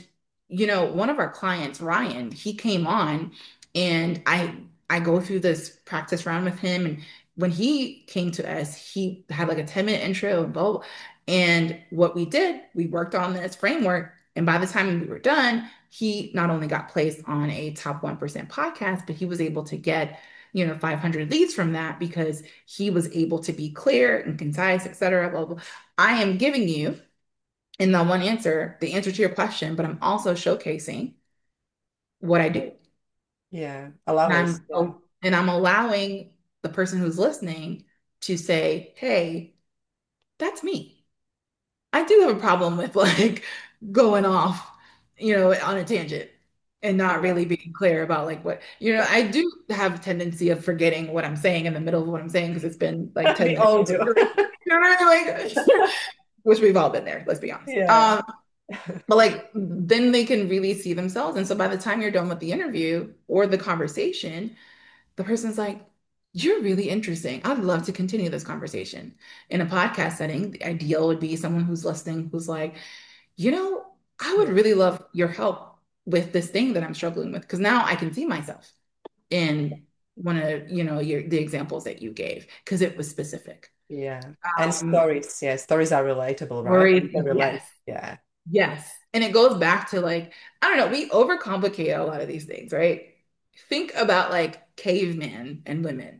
you know, one of our clients, Ryan, he came on and I I go through this practice round with him. And when he came to us, he had like a ten minute intro and blah, blah. And what we did, we worked on this framework. And by the time we were done, he not only got placed on a top one percent podcast, but he was able to get, you know, five hundred leads from that because he was able to be clear and concise, et cetera, blah, blah. I am giving you in the one answer, the answer to your question, but I'm also showcasing what I do. Yeah, I love And it. I'm Yeah. oh, and I'm allowing the person who's listening to say, "Hey, that's me." I do have a problem with like going off, you know, on a tangent and not Yeah. really being clear about like what, you know, I do have a tendency of forgetting what I'm saying in the middle of what I'm saying because it's been like ten We minutes. all do. You know what I mean? Like, which we've all been there, let's be honest. Yeah. Um, But like then they can really see themselves. And so by the time you're done with the interview or the conversation, the person's like, you're really interesting. I'd love to continue this conversation. In a podcast setting, the ideal would be someone who's listening who's like, you know, I would Yeah. really love your help with this thing that I'm struggling with. Because now I can see myself in one of, you know, your the examples that you gave, because it was specific. Yeah. And Um, stories. Yeah. Stories are relatable, right? You worried, can relate. yes. Yeah. Yes. And it goes back to like, I don't know, we overcomplicate a lot of these things, right? Think about like cavemen and women,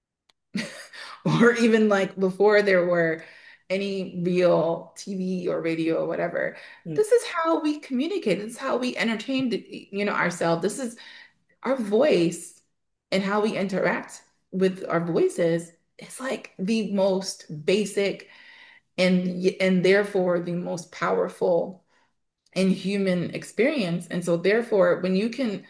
or even like before there were any real T V or radio or whatever. Mm. This is how we communicate. This is how we entertained, you know, ourselves. This is our voice and how we interact with our voices. It's like the most basic and and therefore the most powerful and human experience. And so therefore, when you can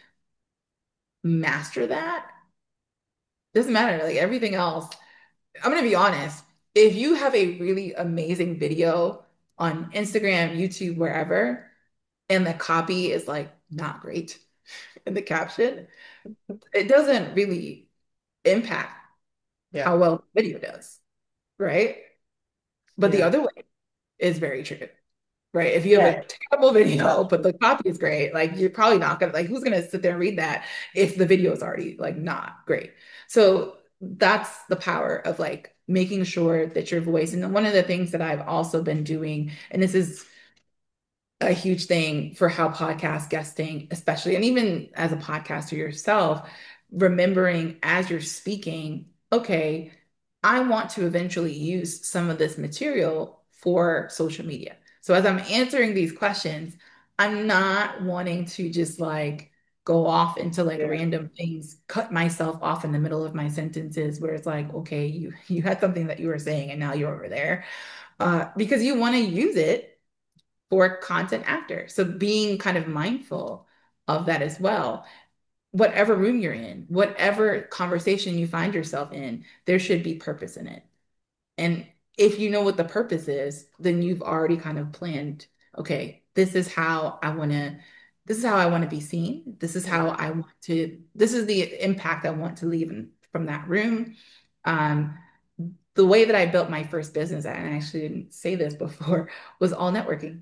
master that, doesn't matter, like everything else. I'm gonna be honest. If you have a really amazing video on Instagram, YouTube, wherever, and the copy is like not great in the caption, it doesn't really impact Yeah. how well the video does, right? But the Yeah. other way is very true. Right. If you have Yeah. a terrible video, That's but the copy is great, like you're probably not gonna like who's gonna sit there and read that if the video is already like not great. So that's the power of like making sure that your voice, and one of the things that I've also been doing, and this is a huge thing for how podcast guesting, especially, and even as a podcaster yourself, remembering as you're speaking, okay, I want to eventually use some of this material for social media. So as I'm answering these questions, I'm not wanting to just like go off into like yeah. random things, cut myself off in the middle of my sentences where it's like, okay, you you had something that you were saying and now you're over there. Uh, because you want to use it for content actor. So being kind of mindful of that as well. Whatever room you're in, whatever conversation you find yourself in, there should be purpose in it. And if you know what the purpose is, then you've already kind of planned, okay, this is how I want to, this is how I want to be seen. This is how Yeah. I want to, this is the impact I want to leave in, from that room. Um, the way that I built my first business, and I actually didn't say this before, was all networking.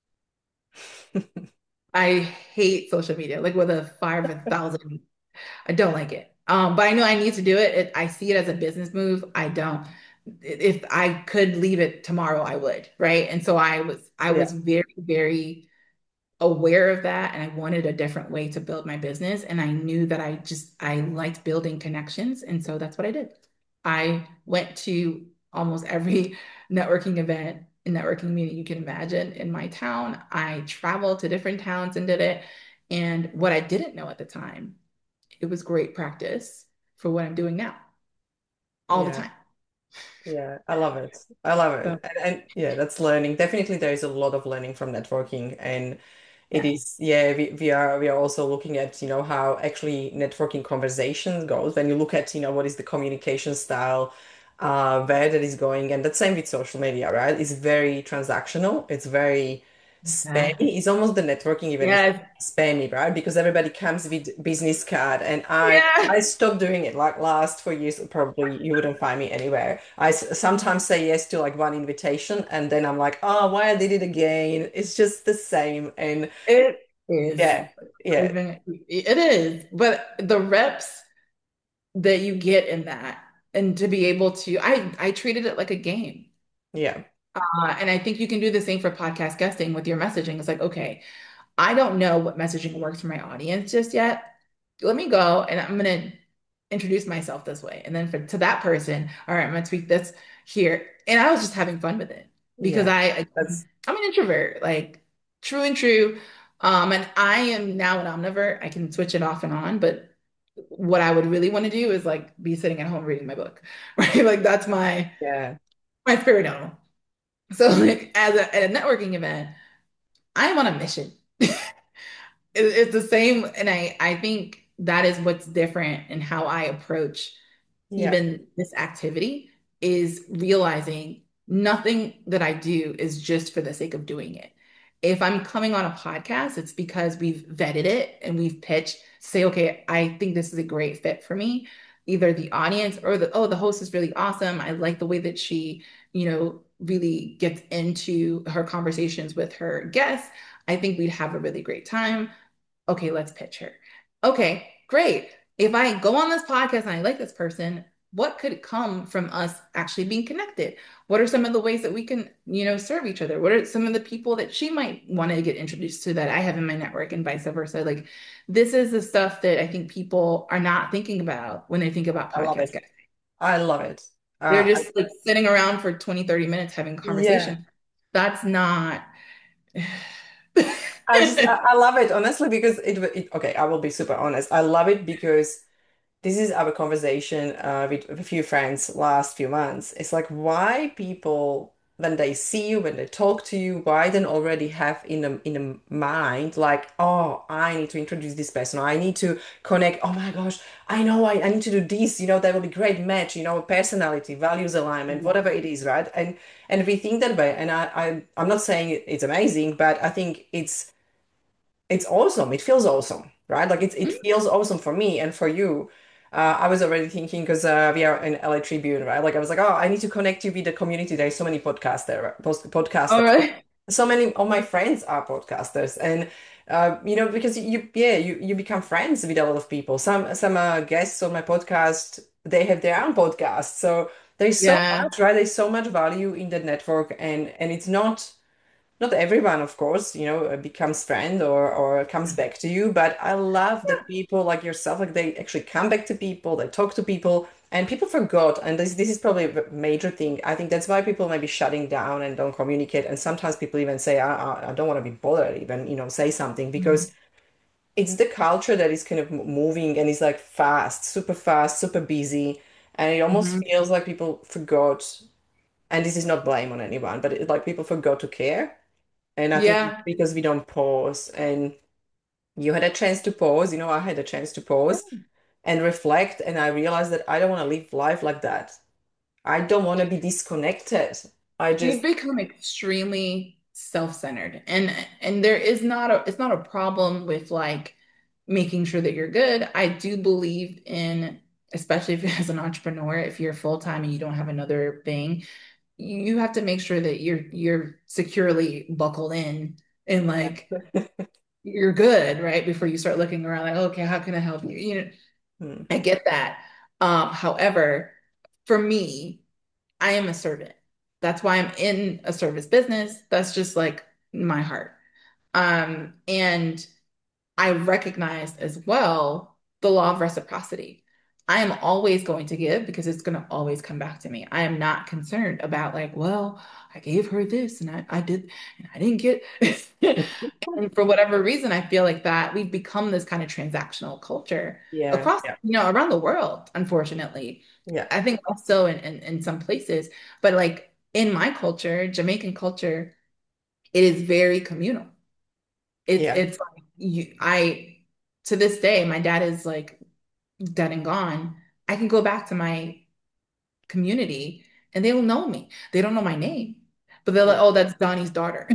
I hate social media, like with a fire of a thousand. I don't like it. Um, but I know I need to do it. It. I see it as a business move. I don't. If I could leave it tomorrow, I would, right? And so I was, I Yeah. was very, very aware of that, and I wanted a different way to build my business. And I knew that I just, I liked building connections, and so that's what I did. I went to almost every networking event and networking meeting you can imagine in my town. I traveled to different towns and did it. And what I didn't know at the time, it was great practice for what I'm doing now all the Yeah. time. Yeah, I love it. I love So, it. And, and yeah, that's learning. Definitely there is a lot of learning from networking. And it yes, is, yeah, we, we are we are also looking at, you know, how actually networking conversations goes. When you look at, you know, what is the communication style, uh, where that is going. And the same with social media, right? It's very transactional. It's very spammy. exactly. It's almost the networking even is Yes. spammy, right? Because everybody comes with business card, and I Yeah. I stopped doing it like last four years. Probably you wouldn't find me anywhere. I s- sometimes say yes to like one invitation, and then I'm like, oh, why I did it again? It's just the same. And It. is Yeah. Yeah. craving. It is, but the reps that you get in that, and to be able to, I I treated it like a game. Yeah. Uh, and I think you can do the same for podcast guesting with your messaging. It's like, okay, I don't know what messaging works for my audience just yet. Let me go and I'm gonna introduce myself this way. And then for to that person, all right, I'm gonna tweak this here. And I was just having fun with it because Yeah. I That's I'm an introvert, like true and true. Um, and I am now an omnivore. I can switch it off and on, but what I would really want to do is like be sitting at home reading my book, right? Like that's my yeah. my spirit animal. So like as a, at a networking event, I'm on a mission. It- It's the same, and I I think that is what's different in how I approach Yeah. even this activity is realizing nothing that I do is just for the sake of doing it. If I'm coming on a podcast, it's because we've vetted it and we've pitched, say, okay, I think this is a great fit for me. Either the audience or the, oh, the host is really awesome. I like the way that she, you know, really gets into her conversations with her guests. I think we'd have a really great time. Okay, let's pitch her. Okay, great. If I go on this podcast and I like this person, what could come from us actually being connected? What are some of the ways that we can, you know, serve each other? What are some of the people that she might want to get introduced to that I have in my network and vice versa? Like, this is the stuff that I think people are not thinking about when they think about I love podcast it. guests. I love it. They're Uh, I, just like sitting around for twenty, thirty minutes having a yeah. conversation. That's not. I just I, I love it honestly because it, it okay, I will be super honest. I love it because this is our conversation uh, with a few friends last few months. It's like why people when they see you, when they talk to you, why then already have in a in a mind like, oh, I need to introduce this person, or I need to connect. Oh my gosh, I know I, I need to do this. You know, that will be great match. You know, personality, values alignment, whatever it is, right? And and we think that way. And I, I I'm not saying it- it's amazing, but I think it's it's awesome. It feels awesome, right? Like it's it Mhm. feels awesome for me and for you. Uh, I was already thinking because uh, we are in L A Tribune, right? Like I was like, oh, I need to connect you with the community. There's so many podcasts there, post All podcasters. right. So many of my friends are podcasters, and uh, you know, because you, yeah, you you become friends with a lot of people. Some some uh, guests on my podcast, they have their own podcast, so there's so Yeah. much, right? There's so much value in the network, and and it's not not everyone, of course, you know, uh, becomes friend or or comes back to you, but I love that people like yourself, like they actually come back to people, they talk to people, and people forgot. And this this is probably a major thing. I think that's why people might be shutting down and don't communicate. And sometimes people even say, I, I, I don't want to be bothered, even, you know, say something because Mhm. it's the culture that is kind of m- moving and is like fast, super fast, super busy. And it almost Mhm. feels like people forgot, and this is not blame on anyone, but it, like people forgot to care. And I think it's Yeah. because we don't pause, and you had a chance to pause, you know, I had a chance to pause and reflect, and I realized that I don't want to live life like that. I don't want to be disconnected. I You've just, become extremely self-centered. And and there is not a it's not a problem with like making sure that you're good. I do believe in, especially if as an entrepreneur, if you're full-time and you don't have another thing, you have to make sure that you're you're securely buckled in and like you're good, right? Before you start looking around like, okay, how can I help you? You know, hmm, I get that. Um, however, for me, I am a servant. That's why I'm in a service business. That's just like my heart. Um, and I recognized as well the law of reciprocity. I am always going to give because it's going to always come back to me. I am not concerned about like, well, I gave her this and I, I did and I didn't get. And for whatever reason, I feel like that we've become this kind of transactional culture yeah, across, yeah, you know, around the world, unfortunately. yeah, I think also in, in, in some places, but like in my culture, Jamaican culture, it is very communal. It's yeah, it's like you I to this day, my dad is like dead and gone. I can go back to my community and they will know me. They don't know my name, but they're like, yeah, oh, that's Donnie's daughter.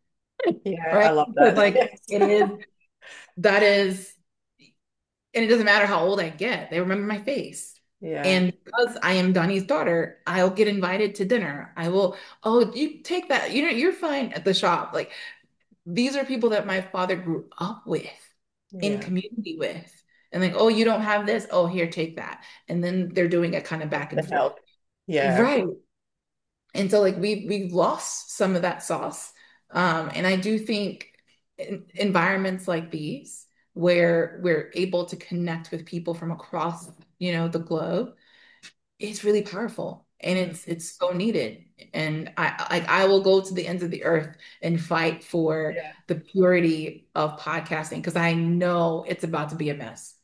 yeah. I Right? love Because that. like it is that is, and it doesn't matter how old I get, they remember my face. Yeah, And because I am Donnie's daughter, I'll get invited to dinner. I will, oh, you take that, you know, you're fine at the shop. Like these are people that my father grew up with, in Yeah. community with. And like, oh, you don't have this? Oh, here, take that. And then they're doing it kind of back The and forth. help. Yeah. Right. And so like we we've lost some of that sauce. Um, and I do think in environments like these where we're able to connect with people from across, you know, the globe, it's really powerful and Mm. it's it's so needed. And I like I will go to the ends of the earth and fight for Yeah. the purity of podcasting because I know it's about to be a mess.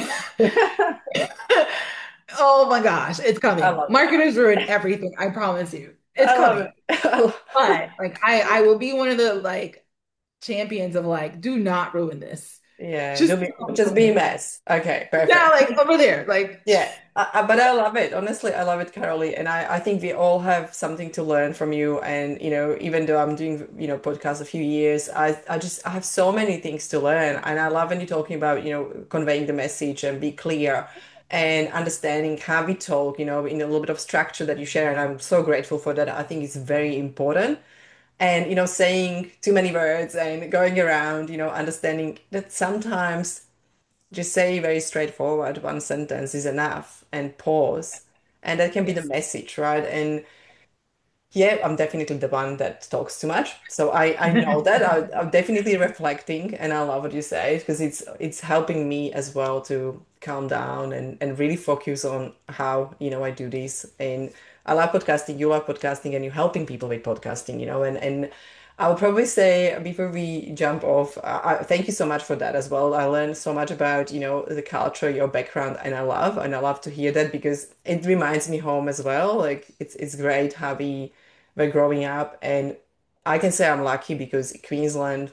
Oh my gosh, it's I coming. love it. Marketers ruin everything, I promise you. It's I love coming. it. I love But like I I will be one of the like champions of like do not ruin this. Yeah, Just just be, don't just ruin be a it. mess. Okay, Yeah, perfect. like over there. Like Yeah, I, I, but I love it. Honestly, I love it, Carolee. And I, I think we all have something to learn from you. And, you know, even though I'm doing, you know, podcasts a few years, I, I just, I have so many things to learn. And I love when you're talking about, you know, conveying the message and be clear and understanding how we talk, you know, in a little bit of structure that you share. And I'm so grateful for that. I think it's very important. And, you know, saying too many words and going around, you know, understanding that sometimes just say very straightforward, one sentence is enough and pause. And that can be the yes. message, right? And yeah, I'm definitely the one that talks too much. So I I know that. I, I'm definitely reflecting, and I love what you say because it's it's helping me as well to calm down and and really focus on how, you know, I do this. And I love podcasting, you love podcasting, and you're helping people with podcasting, you know, and and I would probably say before we jump off, I, I thank you so much for that as well. I learned so much about, you know, the culture, your background, and I love and I love to hear that because it reminds me home as well. Like it's it's great how we were growing up, and I can say I'm lucky because Queensland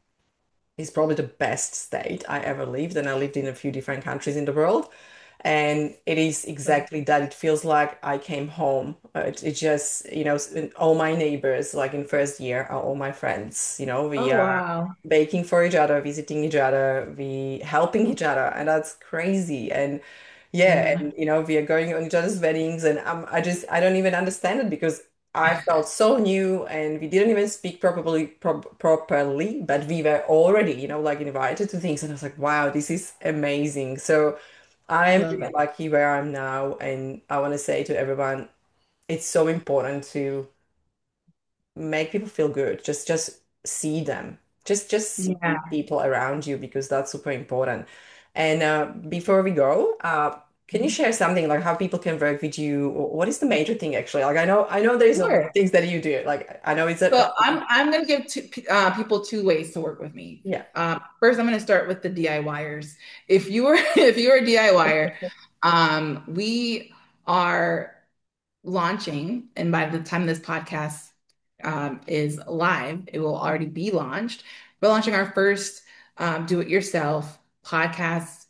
is probably the best state I ever lived, and I lived in a few different countries in the world. And it is exactly that. It feels like I came home. Uh, It, it just, you know, s- all my neighbors, like in first year, are all my friends. You know, we Oh are wow. baking for each other, visiting each other, we helping each other, and that's crazy. And yeah, Yeah. and you know, we are going on each other's weddings, and um, I just I don't even understand it because I felt so new, and we didn't even speak properly pro properly, but we were already, you know, like invited to things, and I was like, wow, this is amazing. So I I am love really it. lucky where I'm now, and I want to say to everyone, it's so important to make people feel good. Just just see them. Just just see Yeah. people around you because that's super important. And uh, before we go, uh, can you share something like how people can work with you? Or what is the major thing actually? Like I know I know there's a lot of Sure. things that you do. Like I know it's a, a So I'm I'm gonna give two, uh, people two ways to work with me. yeah. Um, first, I'm gonna start with the DIYers. If you are if you're a DIYer, um, we are launching, and by the time this podcast um, is live, it will already be launched. We're launching our first um, do-it-yourself podcast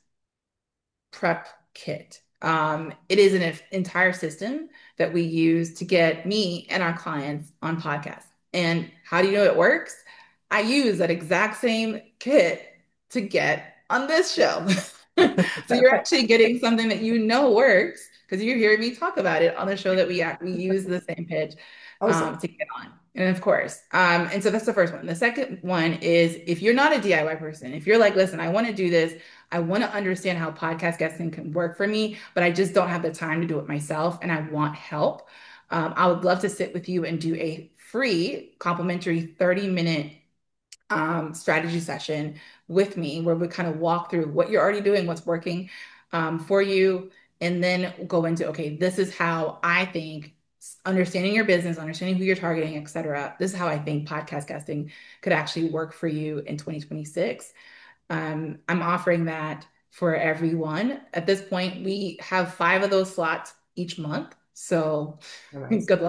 prep kit. Um, it is an entire system that we use to get me and our clients on podcasts. And how do you know it works? I use that exact same kit to get on this show. So you're Perfect. actually getting something that you know works because you're hearing me talk about it on the show that we act, we use the same pitch Awesome. um, to get on. And of course, um, and so that's the first one. The second one is if you're not a D I Y person, if you're like, listen, I want to do this, I want to understand how podcast guesting can work for me, but I just don't have the time to do it myself and I want help. Um, I would love to sit with you and do a free complimentary thirty minute um, strategy session with me where we kind of walk through what you're already doing, what's working um, for you, and then go into, okay, this is how I think understanding your business, understanding who you're targeting, et cetera. This is how I think podcast guesting could actually work for you in twenty twenty-six. Um, I'm offering that for everyone. At this point, we have five of those slots each month. So Amazing. good luck.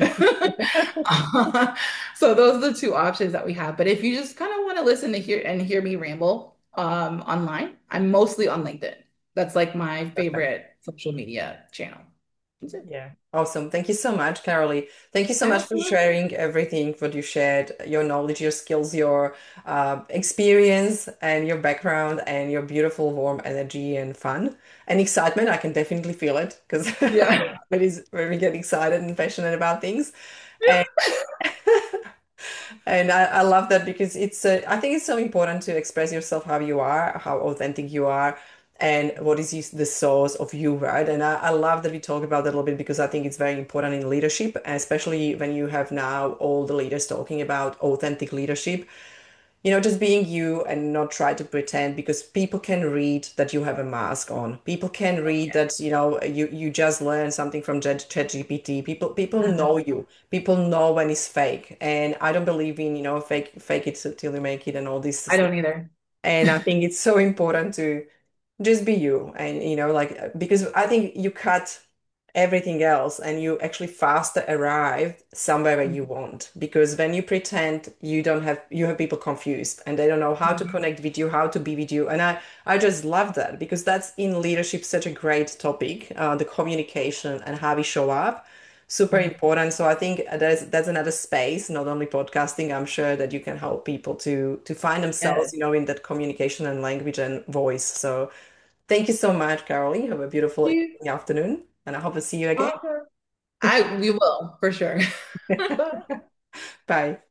Uh, so those are the two options that we have. But if you just kind of want to listen to hear and hear me ramble um, online, I'm mostly on LinkedIn. That's like my Perfect. favorite social media channel. That's it. Yeah, awesome. Thank you so much, Carolee. Thank you so much for Absolutely. sharing everything, what you shared, your knowledge, your skills, your uh, experience, and your background, and your beautiful, warm energy and fun and excitement. I can definitely feel it because Yeah. it is when we get excited and passionate about things. And And I, I love that because it's uh, I think it's so important to express yourself how you are, how authentic you are, and what is is the source of you, right? And I, I love that we talk about that a little bit because I think it's very important in leadership, especially when you have now all the leaders talking about authentic leadership. You know, just being you and not try to pretend because people can read that you have a mask on. People can read that, you know, you you just learned something from Chat ChatGPT. People people know you. People know when it's fake. And I don't believe in, you know, fake fake it till you make it and all this I stuff. don't either. And I think it's so important to just be you. And, you know, like, because I think you cut everything else and you actually faster arrive somewhere where you want. Because when you pretend, you don't have, you have people confused and they don't know how to Mhm. connect with you, how to be with you. And I, I just love that because that's in leadership such a great topic, uh, the communication and how we show up. Super Mhm. important. So I think there's that's another space, not only podcasting. I'm sure that you can help people to to find themselves, Yes. you know, in that communication and language and voice. So thank you so much, Caroline. Have a beautiful You afternoon, and I hope to see you again. awesome. I we will for sure. Bye.